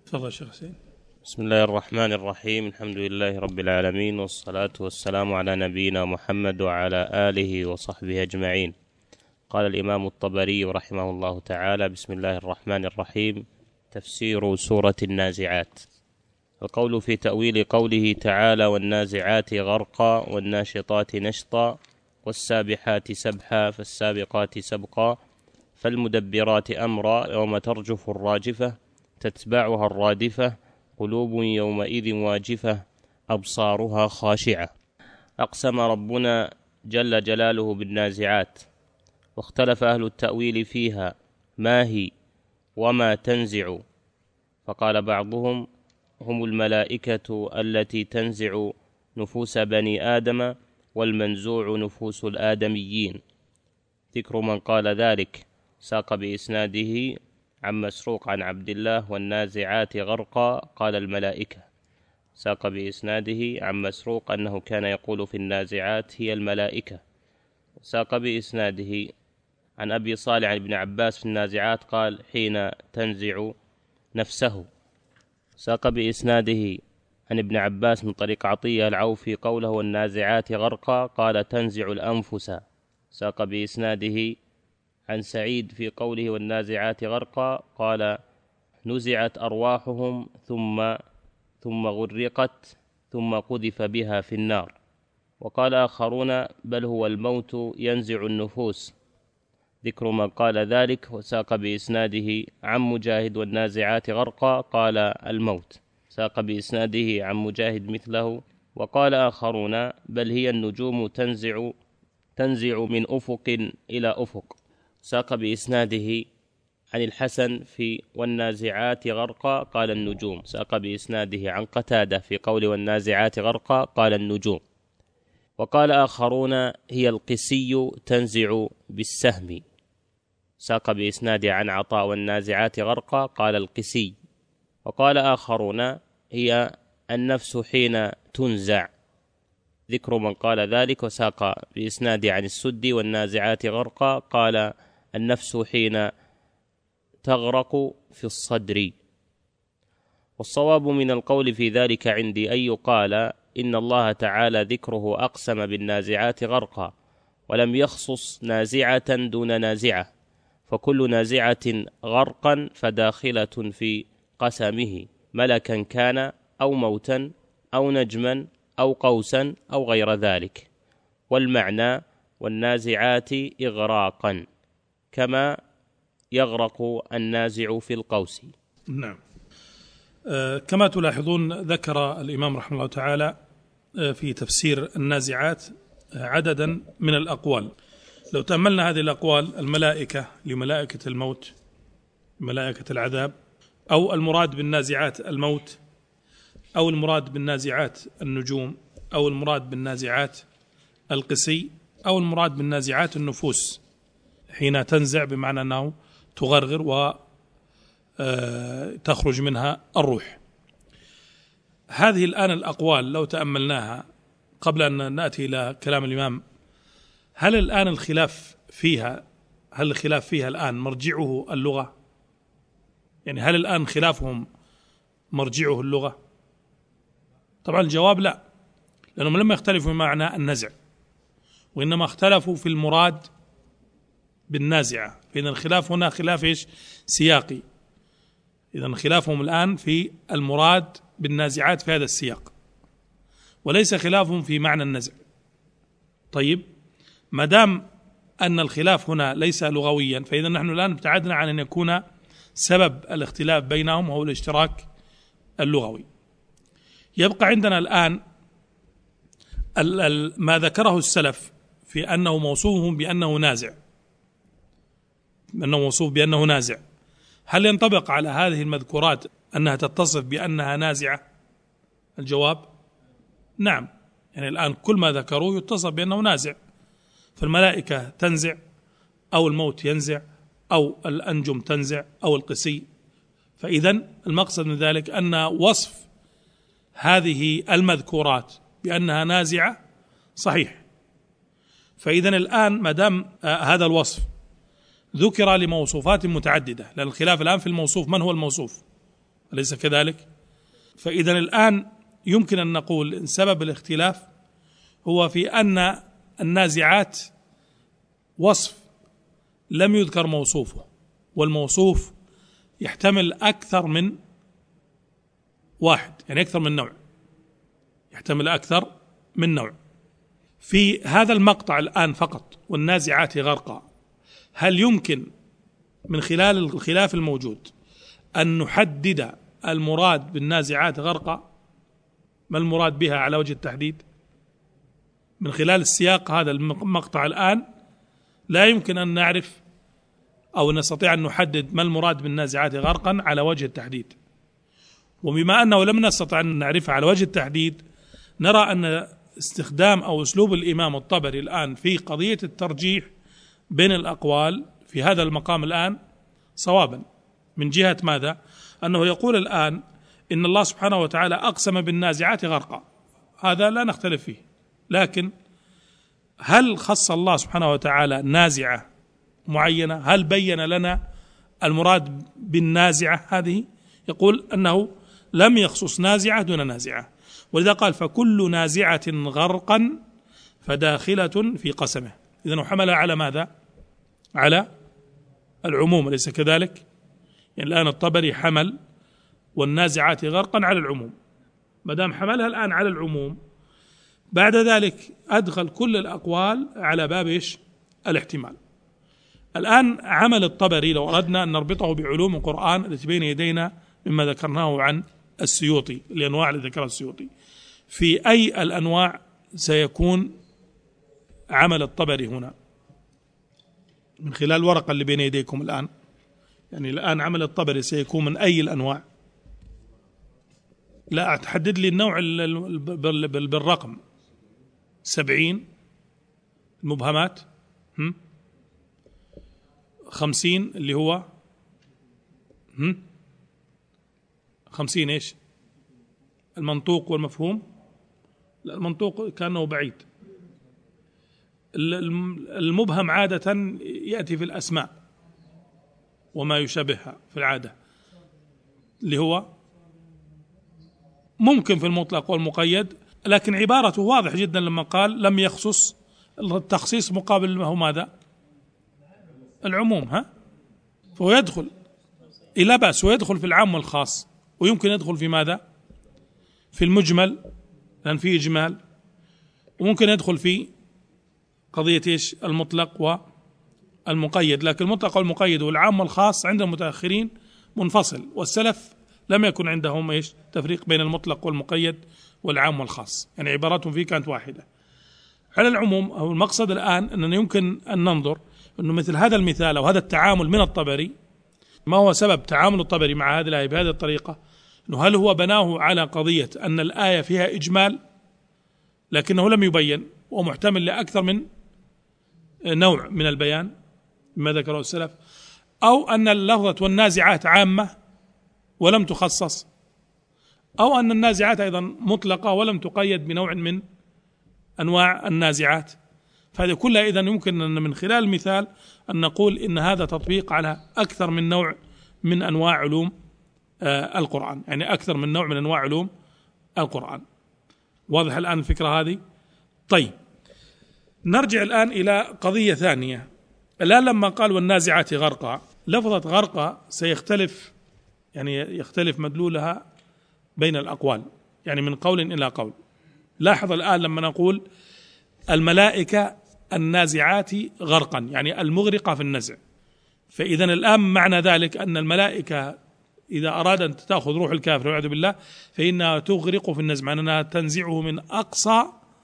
تفضل شيخ حسين. بسم الله الرحمن الرحيم. الحمد لله رب العالمين، والصلاة والسلام على نبينا محمد وعلى آله وصحبه أجمعين. قال الإمام الطبري رحمه الله تعالى: بسم الله الرحمن الرحيم. تفسير سورة النازعات. القول في تأويل قوله تعالى: والنازعات غرقا والناشطات نشطا والسابحات سبحا فالسابقات سبقا فالمدبرات أمرا يوم ترجف الراجفة تتبعها الرادفة قلوب يومئذ واجفة أبصارها خاشعة. أقسم ربنا جل جلاله بالنازعات، واختلف أهل التأويل فيها ما هي وما تنزع، فقال بعضهم: هم الملائكة التي تنزع نفوس بني آدم، والمنزوع نفوس الآدميين. ذكر من قال ذلك ساق بإسناده عن مسروق عن عبد الله: والنازعات غرقا قال الملائكة. ساق بإسناده عن مسروق أنه كان يقول في النازعات هي الملائكة. ساق بإسناده عن أبي صالح عن ابن عباس في النازعات قال: حين تنزع نفسه. ساق بإسناده عن ابن عباس من طريق عطية العوفي قوله: والنازعات غرقا قال: تنزع الأنفس. ساق بإسناده عن سعيد في قوله: والنازعات غرقا قال: نزعت أرواحهم ثم غرقت ثم قذف بها في النار. وقال آخرون: بل هو الموت ينزع النفوس. ذكر من قال ذلك. وساق بإسناده عن مجاهد: والنازعات غرقا قال: الموت. ساق بإسناده عن مجاهد مثله. وقال آخرون: بل هي النجوم تنزع من أفق إلى أفق. ساق بإسناده عن الحسن في والنازعات غرقا قال: النجوم. ساق بإسناده عن قتادة في قول والنازعات غرقا قال: النجوم. وقال آخرون: هي القسي تنزع بالسهم. ساق بإسناده عن عطاء: والنازعات غرقا قال: القسي. وقال آخرون: هي النفس حين تنزع. ذكر من قال ذلك. وساق بإسناده عن السدي: والنازعات غرقا قال: النفس حين تغرق في الصدر. والصواب من القول في ذلك عندي أن يقال إن الله تعالى ذكره أقسم بالنازعات غرقا، ولم يخصص نازعة دون نازعة، فكل نازعة غرقا فداخلة في قسمه، ملكا كان أو موتا أو نجما أو قوسا أو غير ذلك. والمعنى: والنازعات إغراقا، كما يغرق النازع في القوس. نعم. كما تلاحظون ذكر الإمام رحمه الله تعالى في تفسير النازعات عددا من الأقوال. لو تأملنا هذه الأقوال: الملائكة لملائكة الموت، ملائكة العذاب، أو المراد بالنازعات الموت، أو المراد بالنازعات النجوم، أو المراد بالنازعات القسي، أو المراد بالنازعات النفوس حين تنزع بمعنى أنه تغرغر وتخرج منها الروح. هذه الآن الأقوال لو تأملناها قبل أن نأتي إلى كلام الإمام، هل الآن الخلاف فيها الآن مرجعه اللغة؟ يعني هل الآن خلافهم مرجعه اللغة؟ طبعا الجواب لا، لأنهم لم يختلفوا في معنى النزع، وإنما اختلفوا في المراد بالنازعة. فإن الخلاف هنا خلاف سياقي. إذن خلافهم الآن في المراد بالنازعات في هذا السياق، وليس خلافهم في معنى النزع. طيب، ما دام أن الخلاف هنا ليس لغويا، فإذا نحن الآن ابتعدنا عن أن يكون سبب الاختلاف بينهم هو الاشتراك اللغوي. يبقى عندنا الآن ما ذكره السلف في أنه موصوف بأنه نازع، هل ينطبق على هذه المذكورات أنها تتصف بأنها نازعة؟ الجواب نعم. يعني الآن كل ما ذكروه يتصف بأنه نازع، فالملائكة تنزع، أو الموت ينزع، أو الأنجم تنزع، أو القسي. فإذن المقصد من ذلك أن وصف هذه المذكورات بأنها نازعة صحيح. فإذن الآن ما دام هذا الوصف ذكر لموصوفات متعددة، لأن الخلاف الآن في الموصوف، من هو الموصوف؟ أليس كذلك؟ فإذا الآن يمكن أن نقول إن سبب الاختلاف هو في أن النازعات وصف لم يذكر موصوفه، والموصوف يحتمل أكثر من واحد، يعني أكثر من نوع، يحتمل أكثر من نوع. في هذا المقطع الآن فقط والنازعات غرقا، هل يمكن من خلال الخلاف الموجود أن نحدد المراد بالنازعات غرقا؟ ما المراد بها على وجه التحديد؟ من خلال السياق هذا المقطع الآن لا يمكن أن نعرف أو نستطيع أن نحدد ما المراد بالنازعات غرقا على وجه التحديد. وبما أنه لم نستطع أن نعرفها على وجه التحديد، نرى أن استخدام أو أسلوب الإمام الطبري الآن في قضية الترجيح بين الأقوال في هذا المقام الآن صوابا، من جهة ماذا؟ أنه يقول الآن إن الله سبحانه وتعالى أقسم بالنازعات غرقا، هذا لا نختلف فيه، لكن هل خص الله سبحانه وتعالى نازعة معينة؟ هل بين لنا المراد بالنازعة هذه؟ يقول أنه لم يخصص نازعة دون نازعة، ولذا قال فكل نازعة غرقا فداخلة في قسمه. إذن حملها على ماذا؟ على العموم، أليس كذلك؟ يعني الآن الطبري حمل والنازعات غرقا على العموم، ما دام حملها الآن على العموم بعد ذلك أدخل كل الأقوال على باب إيش؟ الاحتمال. الآن عمل الطبري لو أردنا أن نربطه بعلوم القرآن التي بين يدينا مما ذكرناه عن السيوطي، الأنواع التي ذكرها السيوطي، في أي الأنواع سيكون عمل الطبري هنا من خلال الورقة اللي بين يديكم الآن؟ يعني الآن عمل الطبري سيكون من أي الأنواع؟ لا تحدد لي النوع بالرقم. 70 المبهمات، 50 اللي هو 50 إيش؟ المنطوق والمفهوم؟ لا المنطوق كأنه بعيد. المبهم عادة يأتي في الأسماء وما يشابهها في العادة، اللي هو ممكن في المطلق والمقيد، لكن عبارته واضح جدا لما قال لم يخصص، التخصيص مقابل ما هو ماذا؟ العموم. فهو يدخل لا بأس، ويدخل في العام والخاص، ويمكن يدخل في ماذا؟ في المجمل لأن فيه إجمال، وممكن يدخل في قضية إيش؟ المطلق والمقيد. لكن المطلق والمقيد والعام والخاص عند المتأخرين منفصل، والسلف لم يكن عندهم إيش؟ تفريق بين المطلق والمقيد والعام والخاص، يعني عباراتهم فيه كانت واحدة. على العموم أو المقصد الآن أننا يمكن أن ننظر أنه مثل هذا المثال أو هذا التعامل من الطبري، ما هو سبب تعامل الطبري مع هذه الآية بهذه الطريقة؟ أنه هل هو بناه على قضية أن الآية فيها إجمال لكنه لم يبين ومحتمل لأكثر من نوع من البيان مما ذكره السلف، أو أن اللفظة والنازعات عامة ولم تخصص، أو أن النازعات أيضا مطلقة ولم تقيد بنوع من أنواع النازعات؟ فهذه كلها إذن يمكن أن من خلال المثال أن نقول إن هذا تطبيق على أكثر من نوع من أنواع علوم القرآن، يعني أكثر من نوع من أنواع علوم القرآن. واضح الآن الفكرة هذه؟ طيب نرجع الآن إلى قضية ثانية. الآن لما قال والنازعات غرقا، لفظة غرقا سيختلف، يعني يختلف مدلولها بين الأقوال، يعني من قول إلى قول. لاحظ الآن لما نقول الملائكة النازعات غرقا، يعني المغرقة في النزع، فإذا الآن معنى ذلك أن الملائكة إذا أراد أن تأخذ روح الكافر والعياذ بالله فإنها تغرق في النزع، معنى أنها تنزعه من أقصى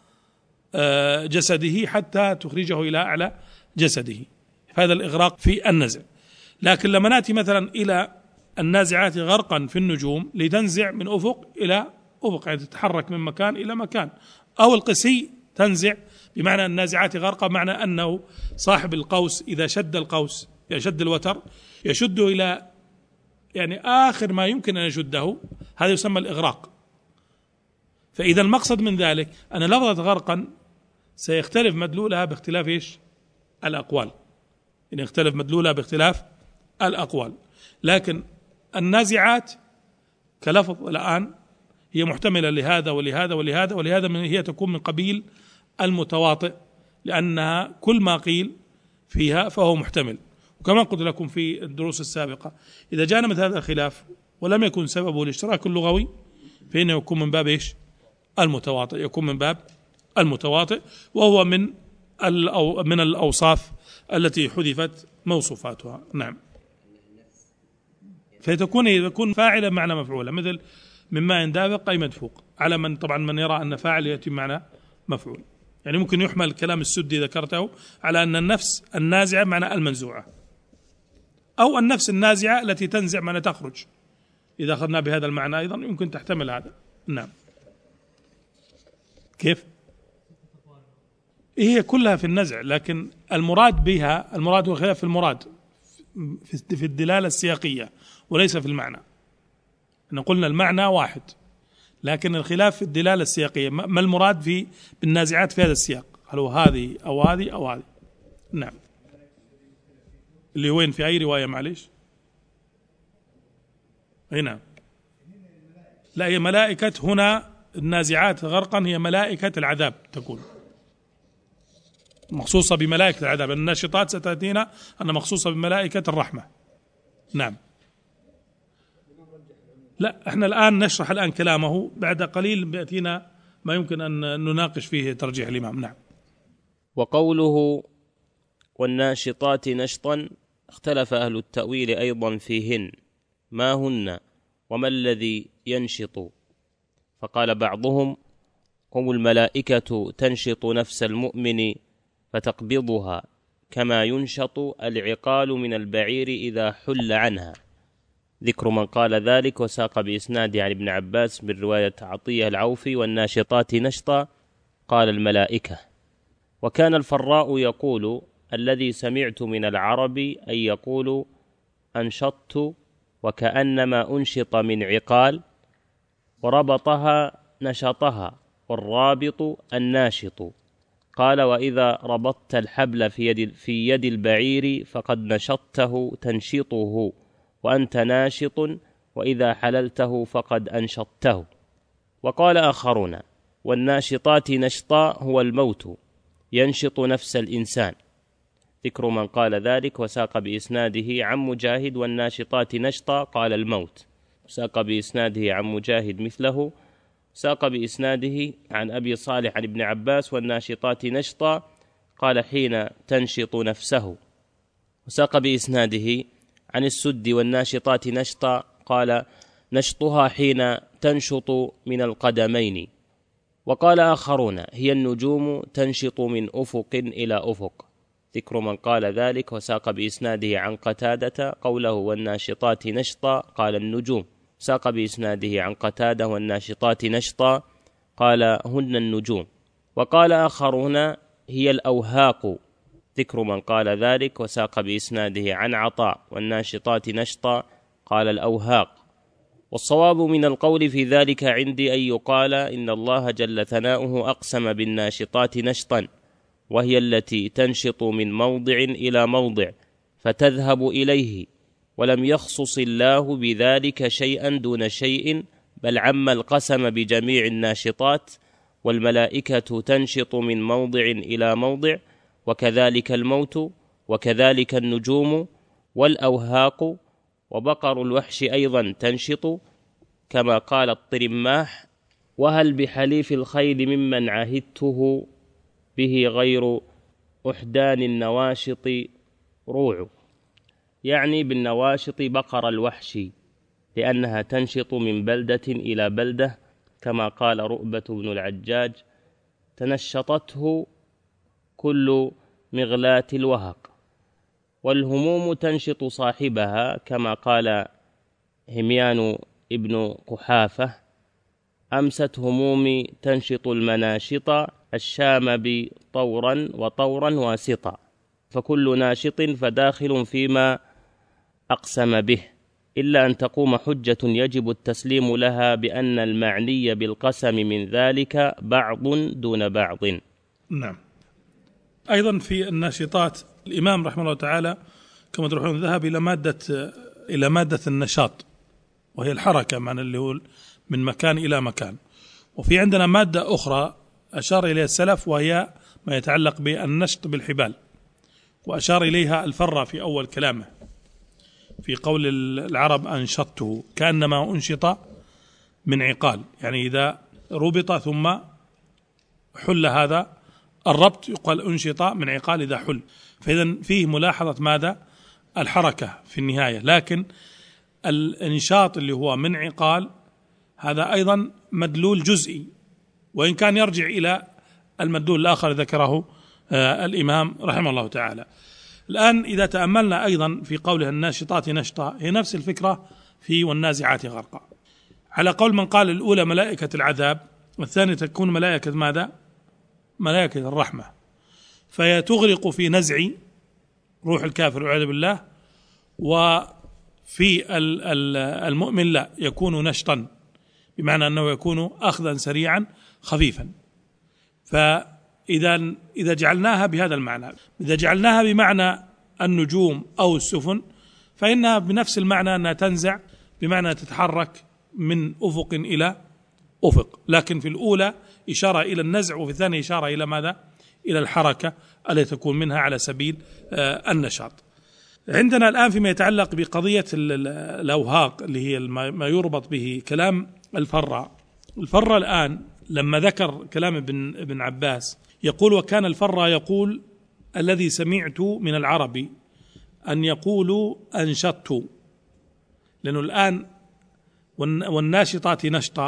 جسده حتى تخرجه إلى أعلى جسده، هذا الإغراق في النزع. لكن لما نأتي مثلا إلى النازعات غرقا في النجوم لتنزع من أفق إلى أفق، يعني تتحرك من مكان إلى مكان، أو القسي تنزع، بمعنى النازعات غرقا معنى أنه صاحب القوس إذا شد القوس يشد الوتر يشده إلى يعني آخر ما يمكن أن يشده، هذا يسمى الإغراق. فإذا المقصد من ذلك أن لفظة غرقا سيختلف مدلولها باختلاف إيش؟ الأقوال، يعني يختلف مدلولها باختلاف الأقوال. لكن النازعات كلفظ الآن هي محتملة لهذا ولهذا ولهذا ولهذا، هي تكون من قبيل المتواطئ، لأنها كل ما قيل فيها فهو محتمل. وكما قلت لكم في الدروس السابقة، إذا جاءنا مثل هذا الخلاف ولم يكن سببه الاشتراك اللغوي فإنه يكون من باب إيش؟ المتواطئ، يكون من باب المتواطئ، وهو من الأوصاف التي حذفت موصوفاتها. نعم. فيكون فاعلا معنى مفعولا، مثل مما دافق أي مدفوق، على من طبعا من يرى أن فاعل يأتي معنى مفعول. يعني ممكن يحمل الكلام السدي ذكرته على أن النفس النازعة معنى المنزوعة، أو النفس النازعة التي تنزع معنى تخرج، إذا أخذنا بهذا المعنى أيضا يمكن تحتمل هذا. نعم. كيف؟ هي كلها في النزع، لكن المراد بها، المراد هو خلاف المراد في الدلالة السياقية وليس في المعنى. قلنا المعنى واحد، لكن الخلاف في الدلالة السياقية، ما المراد بالنازعات في هذا السياق؟ هل هو هذه أو هذه أو هذه؟ نعم. اللي وين في أي رواية معليش؟ هنا لا، هي ملائكة هنا النازعات غرقا، هي ملائكة العذاب، تكون مخصوصة بملائكة العذاب. الناشطات ستأتينا أن مخصوصة بملائكة الرحمة. نعم. لا، احنا الآن نشرح الآن كلامه، بعد قليل بيأتينا ما يمكن أن نناقش فيه ترجيح الإمام. نعم. وقوله والناشطات نشطا، اختلف أهل التأويل أيضا فيهن، ما هن وما الذي ينشط؟ فقال بعضهم هم الملائكة تنشط نفس المؤمن فتقبضها كما ينشط العقال من البعير إذا حل عنها. ذكر من قال ذلك وساق بإسناده عن ابن عباس بالرواية عطية العوفي والناشطات نشطا قال الملائكة. وكان الفراء يقول الذي سمعت من العرب أن يقول أنشطت وكأنما أنشط من عقال، وربطها نشطها، والرابط الناشط. قال وإذا ربطت الحبل في يد البعير فقد نشطته تنشطه وأنت ناشط، وإذا حللته فقد أنشطته. وقال آخرون والناشطات نشطا هو الموت ينشط نفس الإنسان. ذكر من قال ذلك وساق بإسناده عن مجاهد والناشطات نشطا قال الموت، ساق بإسناده عن مجاهد مثله، ساق بإسناده عن أبي صالح عن ابن عباس والناشطات نشطا قال حين تنشط نفسه، وساق بإسناده عن السد والناشطات نشطا قال نشطها حين تنشط من القدمين. وقال آخرون هي النجوم تنشط من أفق إلى أفق. ذكر من قال ذلك وساق بإسناده عن قتادة قوله والناشطات نشطا قال النجوم، ساق بإسناده عن قتادة والناشطات نشطا قال هن النجوم. وقال آخرون هي الأوهاق. ذكر من قال ذلك وساق بإسناده عن عطاء والناشطات نشطا قال الأوهاق. والصواب من القول في ذلك عندي أن يقال إن الله جل ثناؤه أقسم بالناشطات نشطا، وهي التي تنشط من موضع إلى موضع فتذهب إليه، ولم يخصص الله بذلك شيئا دون شيء، بل عم القسم بجميع الناشطات. والملائكة تنشط من موضع إلى موضع، وكذلك الموت، وكذلك النجوم والأوهاق، وبقر الوحش أيضا تنشط كما قال الطرماح وهل بحليف الخيل ممن عهدته به غير أحدان النواشط روع، يعني بالنواشط بقر الوحش لأنها تنشط من بلدة إلى بلدة، كما قال رؤبة بن العجاج تنشطته كل مغلاة الوهق. والهموم تنشط صاحبها كما قال هميان ابن قحافة أمست همومي تنشط المناشط الشام بطورا وطورا واسطا، فكل ناشط فداخل فيما أقسم به، إلا أن تقوم حجة يجب التسليم لها بأن المعني بالقسم من ذلك بعض دون بعض. نعم. أيضا في الناشطات الإمام رحمه الله تعالى كما تروحون ذهب إلى مادة النشاط، وهي الحركة، معنى اللي هو من مكان إلى مكان. وفي عندنا مادة أخرى أشار إليها السلف، وهي ما يتعلق بالنشط بالحبال، وأشار إليها الفرة في أول كلامه في قول العرب أنشطته، كأنما أنشط من عقال، يعني إذا ربط ثم حل هذا الربط يقال أنشط من عقال إذا حل. فإذا فيه ملاحظة ماذا؟ الحركة في النهاية. لكن الإنشاط اللي هو من عقال هذا أيضا مدلول جزئي، وإن كان يرجع إلى المدلول الآخر ذكره الإمام رحمه الله تعالى. الآن إذا تأملنا أيضا في قوله الناشطات نشطا، هي نفس الفكرة في والنازعات غرقا، على قول من قال الأولى ملائكة العذاب، والثانية تكون ملائكة ماذا؟ ملائكة الرحمة، فهي تغرق في نزع روح الكافر والعياذ بالله، وفي المؤمن لا، يكون نشطا، بمعنى أنه يكون أخذا سريعا خفيفا. فإذا جعلناها بهذا المعنى، إذا جعلناها بمعنى النجوم أو السفن، فإنها بنفس المعنى أنها تنزع، بمعنى تتحرك من أفق إلى أفق، لكن في الأولى إشارة إلى النزع، وفي الثانية إشارة إلى ماذا؟ إلى الحركة التي تكون منها على سبيل النشاط. عندنا الآن فيما يتعلق بقضية الأوهاق اللي هي ما يربط به كلام الفرة الآن لما ذكر كلام ابن عباس يقول: وكان الفرة يقول الذي سمعت من العرب أن يقولوا أنشطت، لأنه الآن والناشطات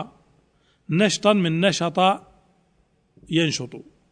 نشطا من نشط ينشط،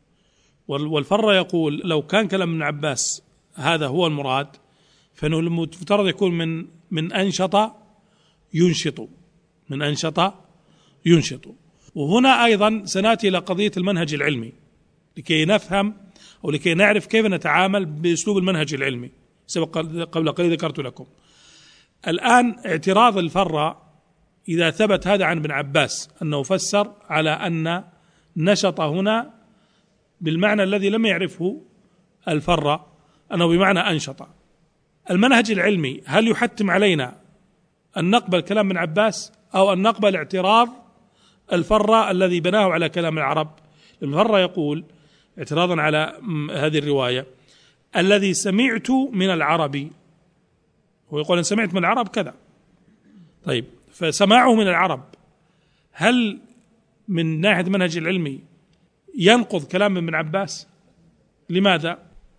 والفرة يقول لو كان كلام ابن عباس هذا هو المراد، فإنه المفترض يكون من أنشط ينشط، من أنشط ينشط. وهنا أيضا سنأتي إلى قضية المنهج العلمي لكي نفهم أو لكي نعرف كيف نتعامل بأسلوب المنهج العلمي، سبق قبل قليل ذكرت لكم. الآن اعتراض الفرة إذا ثبت هذا عن ابن عباس أنه فسر على أن نشط هنا بالمعنى الذي لم يعرفه الفرة، أنه بمعنى أنشط. المنهج العلمي هل يحتم علينا أن نقبل كلام ابن عباس أو أن نقبل اعتراض الفرة الذي بناه على كلام العرب؟ الفرة يقول اعتراضا على هذه الرواية: الذي سمعت من العرب، هو يقول أن سمعت من العرب كذا. طيب، فسماعه من العرب هل من ناحية المنهج العلمي ينقض كلام ابن عباس؟ لماذا؟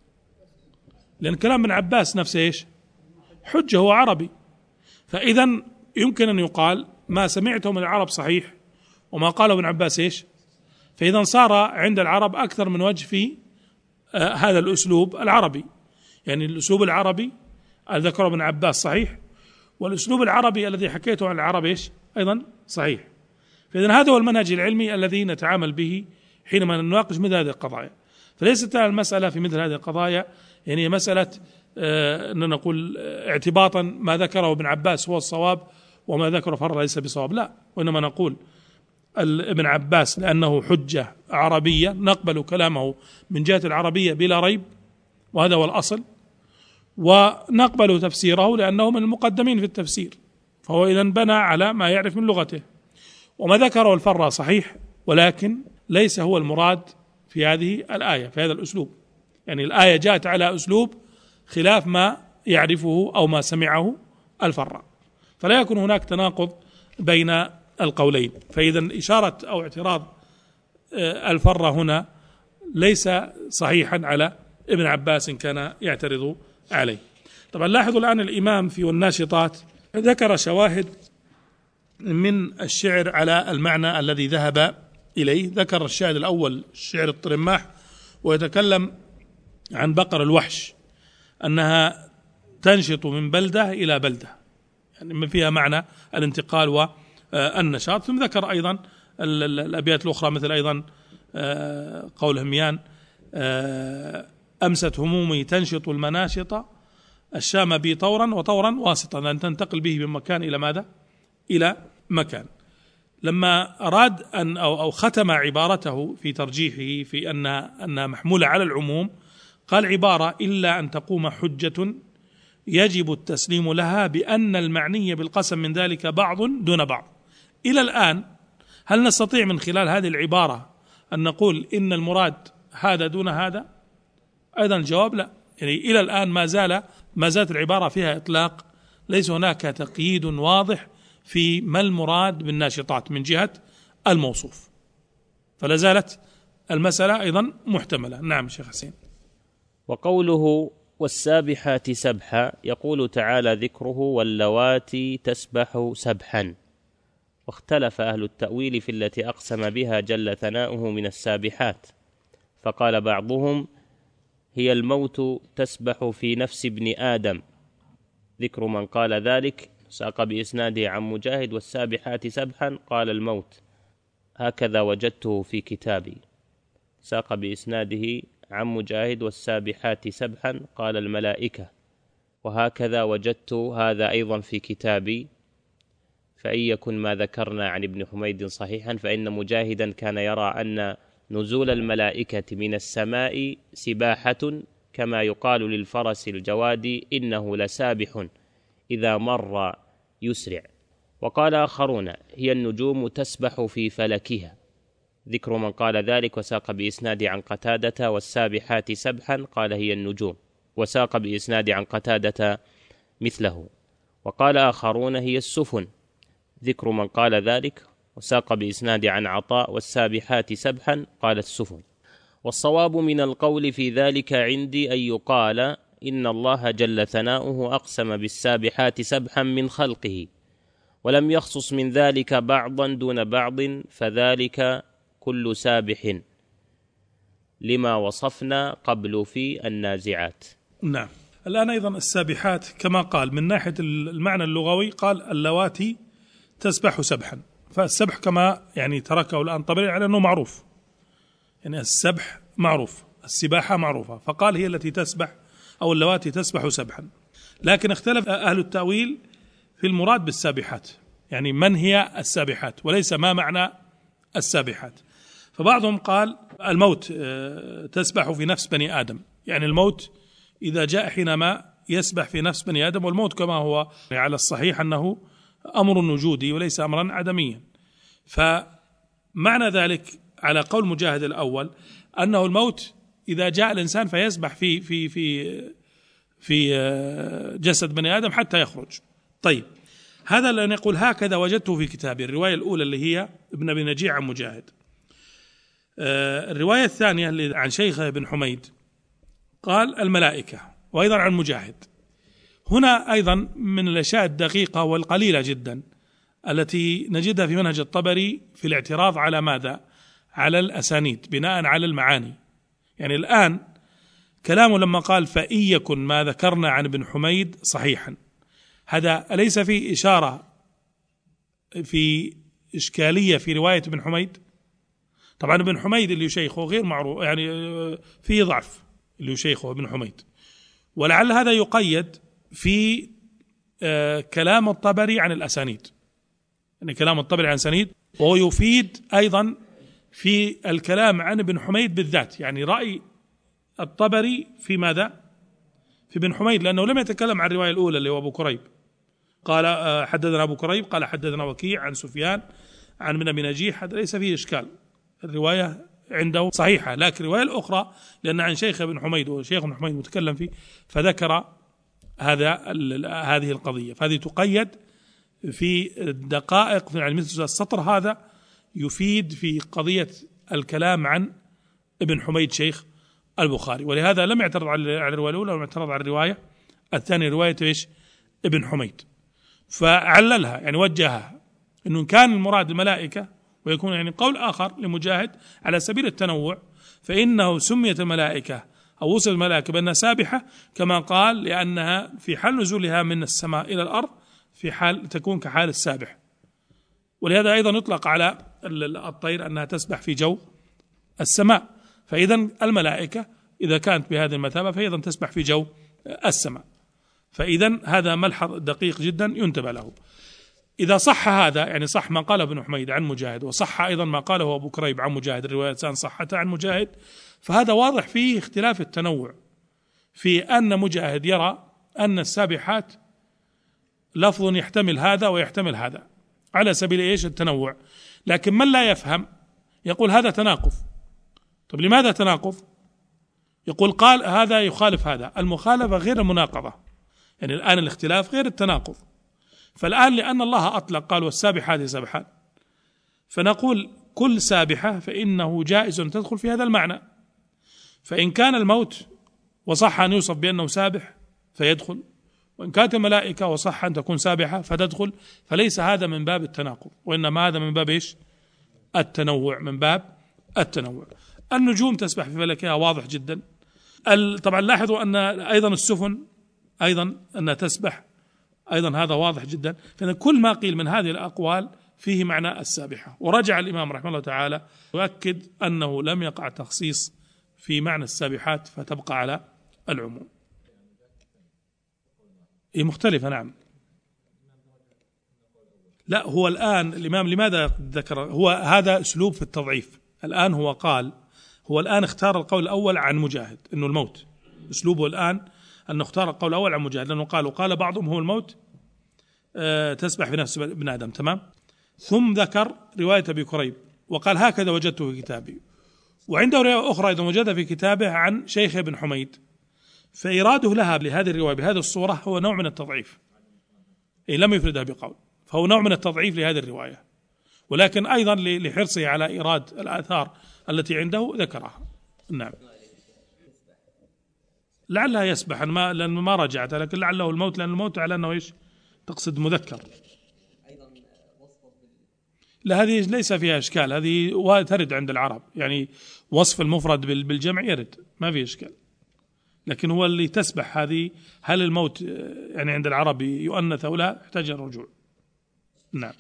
لأن كلام ابن عباس نفسه إيش؟ حجة، هو عربي، فإذا يمكن أن يقال ما سمعته من العرب صحيح، وما قاله ابن عباس إيش؟ فإذا صار عند العرب أكثر من وجه في هذا الأسلوب العربي، يعني الأسلوب العربي الذي ذكره ابن عباس صحيح، والأسلوب العربي الذي حكيته عن العرب إيش؟ أيضا صحيح. فإذا هذا هو المنهج العلمي الذي نتعامل به حينما نناقش مثل هذه القضايا. فليست المسألة في مثل هذه القضايا يعني مسألة أن نقول اعتباطا ما ذكره ابن عباس هو الصواب وما ذكره فرة ليس بصواب، لا، وإنما نقول ابن عباس لأنه حجة عربية نقبل كلامه من جهة العربية بلا ريب، وهذا هو الأصل، ونقبل تفسيره لأنه من المقدمين في التفسير، فهو إذن بنى على ما يعرف من لغته. وما ذكره الفرة صحيح، ولكن ليس هو المراد في هذه الآية في هذا الأسلوب، يعني الآية جاءت على أسلوب خلاف ما يعرفه أو ما سمعه الفرة، فلا يكون هناك تناقض بين القولين. فإذا إشارة أو اعتراض الفرة هنا ليس صحيحا على ابن عباس كان يعترض عليه. طبعا لاحظوا الآن الإمام في والناشطات ذكر شواهد من الشعر على المعنى الذي ذهب إليه. ذكر الشاهد الأول شعر الطرماح، ويتكلم عن بقر الوحش أنها تنشط من بلدة إلى بلدة، يعني من فيها معنى الانتقال والنشاط. ثم ذكر أيضا الأبيات الأخرى مثل أيضا قول هميان: أمست همومي تنشط المناشط، الشام بي طورا وطورا واسطا، أن تنتقل به من مكان إلى ماذا؟ إلى مكان. لما أراد أن أو ختم عبارته في ترجيحه في أنها محمولة على العموم، قال عبارة: إلا أن تقوم حجة يجب التسليم لها بأن المعني بالقسم من ذلك بعض دون بعض. إلى الآن هل نستطيع من خلال هذه العبارة أن نقول إن المراد هذا دون هذا؟ أيضا الجواب لا. يعني إلى الآن ما زالت العبارة فيها إطلاق، ليس هناك تقييد واضح في ما المراد بالناشطات من جهة الموصوف، فلا زالت المسألة أيضا محتملة. نعم شيخ حسين. وقوله والسابحات سبحا، يقول تعالى ذكره واللواتي تسبح سبحا. واختلف أهل التأويل في التي أقسم بها جل ثناؤه من السابحات، فقال بعضهم هي الموت تسبح في نفس ابن آدم. ذكر من قال ذلك ساق بإسناده عن مجاهد والسابحات سبحا قال الموت، هكذا وجدته في كتابي. ساق بإسناده عن مجاهد والسابحات سبحا قال الملائكة، وهكذا وجدت هذا أيضا في كتابي. فإن يكن ما ذكرنا عن ابن حميد صحيحا فإن مجاهدا كان يرى أن نزول الملائكة من السماء سباحة، كما يقال للفرس الجواد إنه لسابح إذا مر يسرع. وقال آخرون هي النجوم تسبح في فلكها. ذكر من قال ذلك وساق بإسناد عن قتادة والسابحات سبحا قال هي النجوم، وساق بإسناد عن قتادة مثله. وقال آخرون هي السفن. ذكر من قال ذلك وساق بإسناد عن عطاء والسابحات سبحا قال السفن. والصواب من القول في ذلك عندي أن يقال إن الله جل ثناؤه أقسم بالسابحات سبحا من خلقه، ولم يخصص من ذلك بعضا دون بعض، فذلك كل سابح لما وصفنا قبل في النازعات. نعم. الآن أيضا السابحات كما قال من ناحية المعنى اللغوي قال اللواتي تسبح سبحا، فالسبح كما يعني تركه الآن طبيعي على أنه معروف، يعني السبح معروف، السباحة معروفة، فقال هي التي تسبح أو اللواتي تسبح سبحا. لكن اختلف أهل التأويل في المراد بالسابحات، يعني من هي السابحات وليس ما معنى السابحات. فبعضهم قال الموت تسبح في نفس بني آدم، يعني الموت إذا جاء حينما يسبح في نفس بني آدم، والموت كما هو على الصحيح أنه أمر وجودي وليس أمرا عدميا. فمعنى ذلك على قول مجاهد الأول أنه الموت إذا جاء الإنسان فيسبح في جسد بني آدم حتى يخرج. طيب هذا لأن يقول هكذا وجدته في كتابي، الرواية الأولى اللي هي ابن أبي نجيع عن مجاهد. الرواية الثانية اللي عن شيخه ابن حميد قال الملائكة، وأيضا عن مجاهد. هنا أيضا من الأشياء الدقيقة والقليلة جدا التي نجدها في منهج الطبري في الاعتراض على ماذا؟ على الأسانيد بناء على المعاني. يعني الآن كلامه لما قال فإن يكن ما ذكرنا عن ابن حميد صحيحا، هذا أليس فيه إشارة في إشكالية في رواية ابن حميد؟ طبعا ابن حميد اللي يشيخه غير معروف، يعني فيه ضعف اللي يشيخه ابن حميد، ولعل هذا يقيد في كلام الطبري عن الأسانيد، يعني كلام الطبري عن الأسانيد، وهو يفيد أيضا في الكلام عن ابن حميد بالذات، يعني رأي الطبري في ماذا؟ في ابن حميد، لأنه لم يتكلم عن الرواية الأولى اللي هو أبو كريب قال حدثنا أبو كريب قال حدثنا وكيع عن سفيان عن ابن أبي نجيح، هذا ليس فيه إشكال، الرواية عنده صحيحة. لكن الرواية الأخرى لأن عن شيخ ابن حميد وشيخ ابن حميد متكلم فيه فذكر هذه القضية، فهذه تقيد في الدقائق، يعني مثل السطر هذا يفيد في قضية الكلام عن ابن حميد شيخ البخاري، ولهذا لم يعترض على الرواية الأولى ولم يعترض على الرواية الثانية، رواية إيش؟ ابن حميد، فعللها يعني وجهها إنه كان المراد الملائكة، ويكون يعني قول آخر لمجاهد على سبيل التنوع، فإنه سميت الملائكة أو وصف الملائكة بأنها سابحة كما قال لأنها في حال نزولها من السماء إلى الأرض في حال تكون كحال السابح. ولهذا أيضا يطلق على الطير أنها تسبح في جو السماء، فإذا الملائكة إذا كانت بهذه المثابة فأيضا تسبح في جو السماء. فإذا هذا ملحظ دقيق جدا ينتبه له. إذا صح هذا، يعني صح ما قاله ابن حميد عن مجاهد، وصح أيضا ما قاله أبو كريب عن مجاهد، الروايتان صحتا عن مجاهد، فهذا واضح فيه اختلاف التنوع في أن مجاهد يرى أن السابحات لفظ يحتمل هذا ويحتمل هذا على سبيل إيش؟ التنوع. لكن من لا يفهم يقول هذا تناقض. طب لماذا تناقض؟ يقول قال هذا يخالف هذا. المخالفة غير المناقضة، يعني الآن الاختلاف غير التناقض. فالآن لأن الله أطلق قال والسابحات سبحا، فنقول كل سابحة فإنه جائز أن تدخل في هذا المعنى. فإن كان الموت وصح أن يوصف بأنه سابح فيدخل، وإن كانت الملائكة وصح أن تكون سابحة فتدخل. فليس هذا من باب التناقض، وإنما هذا من باب إيش؟ التنوع، من باب التنوع. النجوم تسبح في فلكها واضح جدا. طبعا لاحظوا أن أيضا السفن أيضا أنها تسبح أيضا، هذا واضح جدا. فإن كل ما قيل من هذه الأقوال فيه معنى السابحة. ورجع الإمام رحمه الله تعالى يؤكد أنه لم يقع تخصيص في معنى السابحات فتبقى على العموم. مختلفة نعم. لا، هو الآن الإمام لماذا ذكر؟ هو هذا أسلوب في التضعيف. الآن هو قال، هو الآن اختار القول الأول عن مجاهد إنه الموت. أسلوبه الآن أن اختار القول الأول عن مجاهد، لأنه قال بعضهم هو الموت تسبح في نفس ابن آدم، تمام. ثم ذكر رواية أبي كريب وقال هكذا وجدته في كتابي. وعنده رواية أخرى أيضا وجدها في كتابه عن شيخ ابن حميد. فإراده لها لهذه الرواية بهذه الصورة هو نوع من التضعيف، لم يفردها بقول، فهو نوع من التضعيف لهذه الرواية. ولكن أيضا لحرصه على إيراد الآثار التي عنده ذكرها. نعم، لعلها يسبح لأنه ما رجعت، لكن لعله الموت، لأن الموت على أنه إيش؟ تقصد مذكر. لا، هذه ليس فيها إشكال، هذه ترد عند العرب، يعني وصف المفرد بالجمع يرد، ما فيه إشكال. لكن هو اللي تسبح هذه، هل الموت يعني عند العرب يؤنث أو لا؟ يحتاج الرجوع. نعم.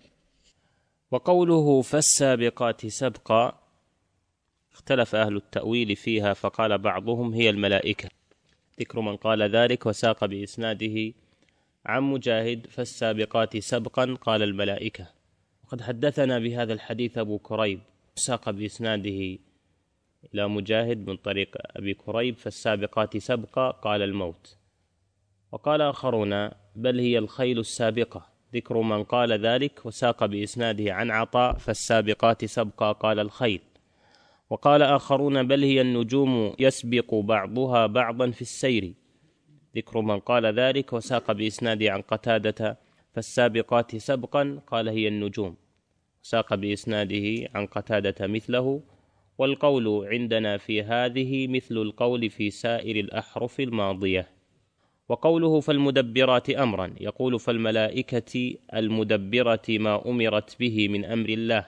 وقوله فالسابقات سبقا اختلف أهل التأويل فيها، فقال بعضهم هي الملائكة، ذكر من قال ذلك وساق بإسناده عن مجاهد فالسابقات سبقا قال الملائكة. وقد حدثنا بهذا الحديث أبو كريب ساق بإسناده إلى مجاهد من طريق أبي كريب فالسابقات سبقا قال الموت. وقال آخرون بل هي الخيل السابقة، ذكر من قال ذلك وساق بإسناده عن عطاء فالسابقات سبقا قال الخيل. وقال آخرون بل هي النجوم يسبق بعضها بعضا في السير، ذكر من قال ذلك وساق بإسناده عن قتادة فالسابقات سبقا قال هي النجوم، ساق بإسناده عن قتادة مثله. والقول عندنا في هذه مثل القول في سائر الأحرف الماضية. وقوله فالمدبرات أمرا يقول فالملائكة المدبرة ما أمرت به من أمر الله.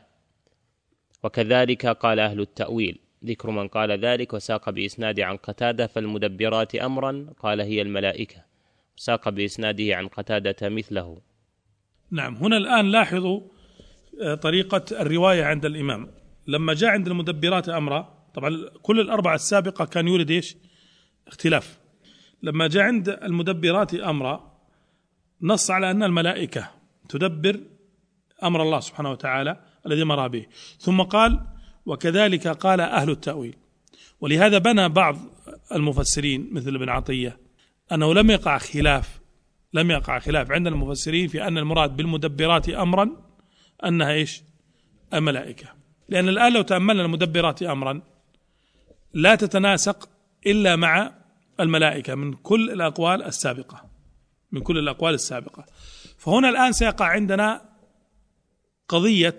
وكذلك قال أهل التأويل، ذكر من قال ذلك وساق بإسناده عن قتادة فالمدبرات أمرا قال هي الملائكة، وساق بإسناده عن قتادة مثله. نعم. هنا الآن لاحظوا طريقة الرواية عند الإمام. لما جاء عند المدبرات أمرا، طبعا كل الأربعة السابقة كان يورد إيش؟ اختلاف. لما جاء عند المدبرات أمرا نص على أن الملائكة تدبر أمر الله سبحانه وتعالى الذي مر به. ثم قال وكذلك قال أهل التأويل. ولهذا بنى بعض المفسرين مثل ابن عطية أنه لم يقع خلاف عند المفسرين في أن المراد بالمدبرات أمرا أنها إيش؟ الملائكة. لأن الآن لو تأملنا المدبرات أمرا لا تتناسق إلا مع الملائكة من كل الأقوال السابقة. فهنا الآن سيقع عندنا قضية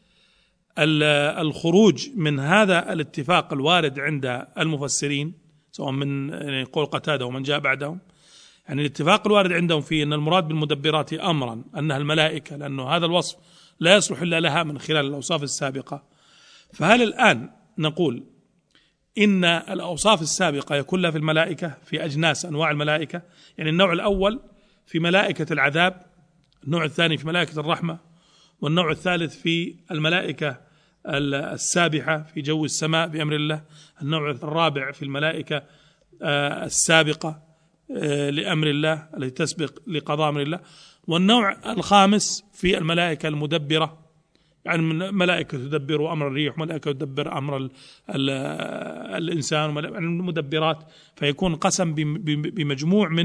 الخروج من هذا الاتفاق الوارد عند المفسرين سواء من يعني قول قتادة ومن جاء بعدهم، يعني الاتفاق الوارد عندهم في أن المراد بالمدبرات أمرا أنها الملائكة، لأنه هذا الوصف لا يصلح إلا لها من خلال الأوصاف السابقة. فهل الآن نقول إن الأوصاف السابقة يكون لها في الملائكة في أجناس أنواع الملائكة، يعني النوع الأول في ملائكة العذاب، النوع الثاني في ملائكة الرحمة، والنوع الثالث في الملائكة السابحة في جو السماء بأمر الله، النوع الرابع في الملائكة السابقة لأمر الله التي تسبق لقضاء أمر الله، والنوع الخامس في الملائكة المدبرة، يعني من ملائكة تدبر أمر الريح، ملائكة تدبر أمر الإنسان، المدبرات. فيكون قسم بمجموع من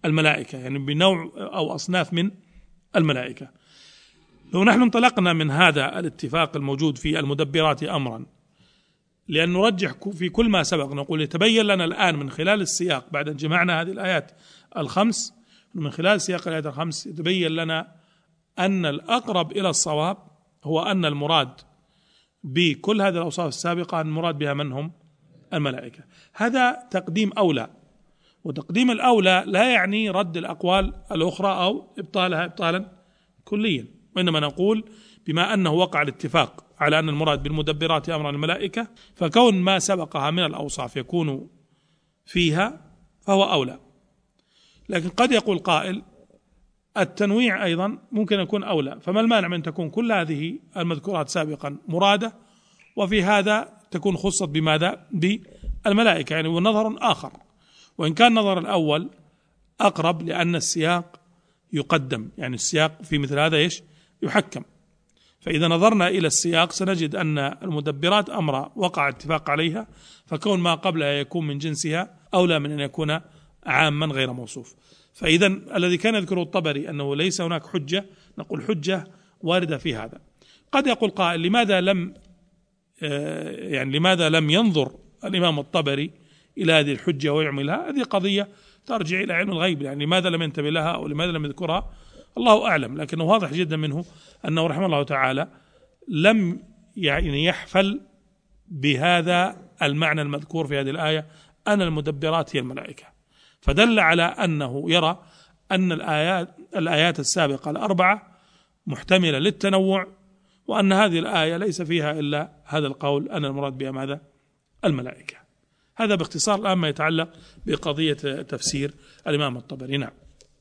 الملائكة، يعني بنوع أو أصناف من الملائكة. لو نحن انطلقنا من هذا الاتفاق الموجود في المدبرات أمرا، لأن نرجح في كل ما سبق نقول يتبين لنا الآن من خلال السياق بعد أن جمعنا هذه الآيات الخمس، من خلال سياق الآيات الخمس يتبين لنا أن الأقرب إلى الصواب هو أن المراد بكل هذه الأوصاف السابقة المراد بها من هم؟ الملائكة. هذا تقديم أولى، وتقديم الأولى لا يعني رد الأقوال الأخرى أو إبطالها إبطالا كليا، وإنما نقول بما أنه وقع الاتفاق على أن المراد بالمدبرات أمر الملائكة، فكون ما سبقها من الأوصاف يكون فيها فهو أولى. لكن قد يقول قائل التنويع أيضا ممكن يكون أولى، فما المانع من تكون كل هذه المذكورات سابقا مرادة وفي هذا تكون خصت بماذا؟ بالملائكة، يعني ونظر آخر، وإن كان النظر الأول أقرب لأن السياق يقدم، يعني السياق في مثل هذا يحكم. فإذا نظرنا إلى السياق سنجد أن المدبرات أمر وقع اتفاق عليها، فكون ما قبلها يكون من جنسها أولى من أن يكون عاما غير موصوف. فإذا الذي كان يذكره الطبري أنه ليس هناك حجة، نقول حجة واردة في هذا. قد يقول قائل لماذا لم ينظر الإمام الطبري إلى هذه الحجة ويعملها؟ هذه قضية ترجع إلى علم الغيب، يعني لماذا لم ينتبه لها أو لماذا لم يذكرها الله أعلم. لكنه واضح جدا منه أنه رحمه الله تعالى لم يحفل بهذا المعنى المذكور في هذه الآية أن المدبرات هي الملائكة، فدل على أنه يرى أن الآيات السابقة الأربعة محتملة للتنوع، وأن هذه الآية ليس فيها إلا هذا القول أن المراد بها ماذا؟ الملائكة. هذا باختصار الآن ما يتعلق بقضية تفسير الإمام الطبري. نعم.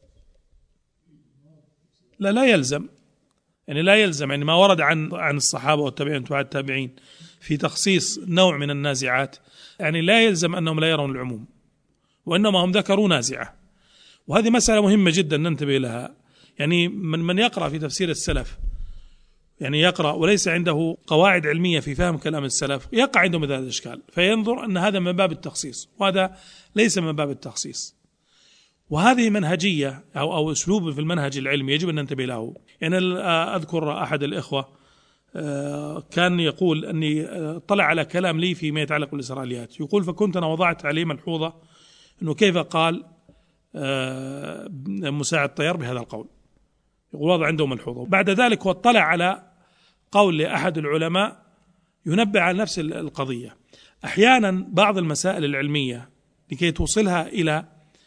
لا يلزم يعني ما ورد عن الصحابة والتابعين وتبع التابعين في تخصيص نوع من النازعات، يعني لا يلزم أنهم لا يرون العموم، وإنما هم ذكروا نازعة. وهذه مسألة مهمة جدا ننتبه لها. يعني من يقرأ في تفسير السلف، يعني يقرأ وليس عنده قواعد علمية في فهم كلام السلف، يقع عنده مثل هذا الإشكال، فينظر أن هذا من باب التخصيص وهذا ليس من باب التخصيص. وهذه منهجية أو أسلوب في المنهج العلمي يجب أن ننتبه له. يعني أذكر أحد الإخوة كان يقول أني طلع على كلام لي فيما يتعلق بالإسرائيليات، يقول فكنت أنا وضعت عليه ملحوظة أنه كيف قال مساعد طيار بهذا القول، يقول وضع عنده ملحوظة. بعد ذلك هو اطلع على قول لأحد العلماء ينبه على نفس القضية. أحيانا بعض المسائل العلمية لكي توصلها إلى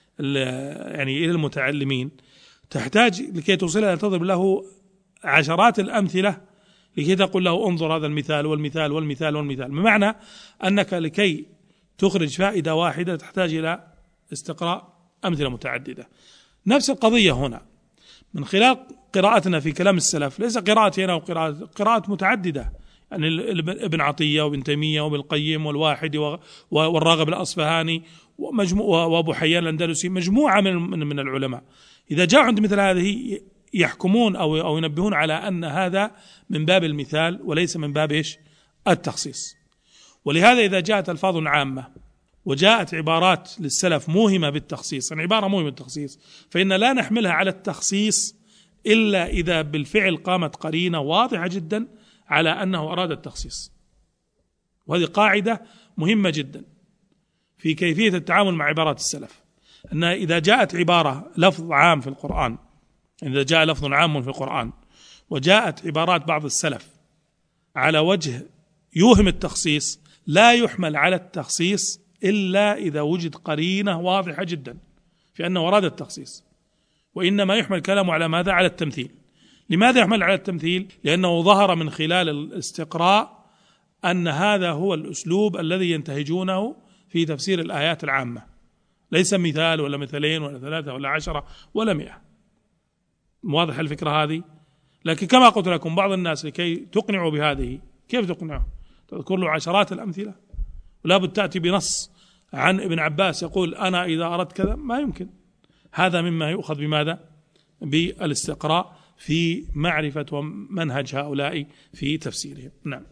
المتعلمين تحتاج لكي توصلها أن تضرب له عشرات الأمثلة لكي تقول له انظر هذا المثال والمثال والمثال والمثال، بمعنى أنك لكي تخرج فائدة واحدة تحتاج إلى استقراء أمثلة متعددة. نفس القضية هنا من خلال قراءتنا في كلام السلف، ليس قراءتي أنا قراءة متعددة، يعني ابن عطية وابن تيمية وابن القيم والواحد والراغب الأصفهاني وأبو حيان الأندلسي، مجموعة من العلماء إذا جاء عند مثل هذه يحكمون أو ينبهون على أن هذا من باب المثال وليس من باب التخصيص. ولهذا إذا جاءت ألفاظ عامة وجاءت عبارات للسلف موهمة بالتخصيص، يعني عبارة موهمة بالتخصيص، فإن لا نحملها على التخصيص إلا إذا بالفعل قامت قرينة واضحة جدا على أنه أراد التخصيص. وهذه قاعدة مهمة جدا في كيفية التعامل مع عبارات السلف، أن إذا جاءت عبارة لفظ عام في القرآن، إذا جاء لفظ عام في القرآن وجاءت عبارات بعض السلف على وجه يوهم التخصيص، لا يحمل على التخصيص إلا إذا وجد قرينة واضحة جدا في أنه أراد التخصيص، وإنما يحمل كلامه على ماذا؟ على التمثيل. لماذا يحمل على التمثيل؟ لأنه ظهر من خلال الاستقراء أن هذا هو الأسلوب الذي ينتهجونه في تفسير الآيات العامة، ليس مثال ولا مثلين ولا ثلاثة ولا 10 ولا 100. واضح الفكرة هذه؟ لكن كما قلت لكم بعض الناس لكي تقنعوا بهذه، كيف تقنعه؟ تذكر له عشرات الأمثلة، ولا بد تأتي بنص عن ابن عباس يقول أنا إذا أردت كذا، ما يمكن. هذا مما يؤخذ بماذا؟ بالاستقراء في معرفة ومنهج هؤلاء في تفسيرهم. نعم.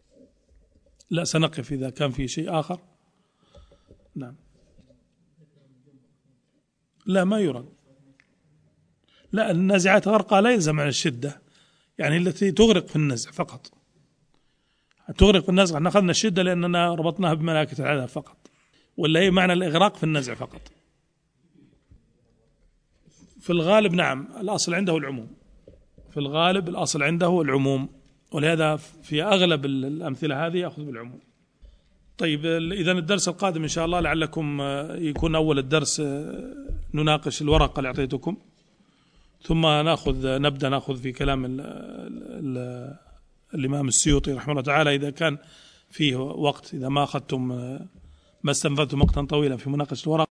لا سنقف إذا كان في شيء آخر. نعم. لا ما يرد. لا، النازعات غرقها لا يلزم عن الشدة، يعني التي تغرق في النزع فقط. تغرق في النزع، احنا أخذنا الشدة لأننا ربطناها بملائكة العذاب فقط، ولا هي معنى الإغراق في النزع فقط. في الغالب نعم، الأصل عنده العموم، في الغالب الأصل عنده العموم، ولهذا في أغلب الأمثلة هذه يأخذ بالعموم. طيب، إذن الدرس القادم إن شاء الله لعلكم يكون أول الدرس نناقش الورقة اللي أعطيتكم، ثم نبدأ نأخذ في كلام الإمام السيوطي رحمه الله تعالى إذا كان فيه وقت، إذا ما أخذتم ما استنفذتم وقتا طويلا في مناقشة الورقة.